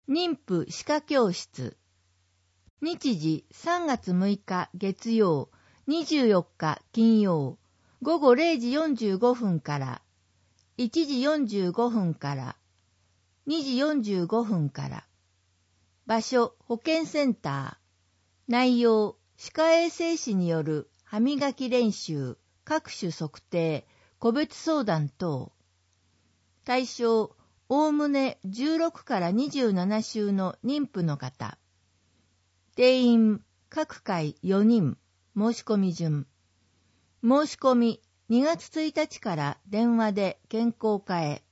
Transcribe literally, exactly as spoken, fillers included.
妊婦歯科教室。日時さんがつむいか月曜、にじゅうよっか金曜、ごごれいじよんじゅうごふんから、いちじよんじゅうごふんから、にじよんじゅうごふんから。場所、保健センター。内容、歯科衛生士による歯磨き練習、各種測定、個別相談等。対象、おおむねじゅうろくからにじゅうななしゅうの妊婦の方。定員、各回よにん、申し込み順。申し込み、にがつついたちから電話で健康課へ。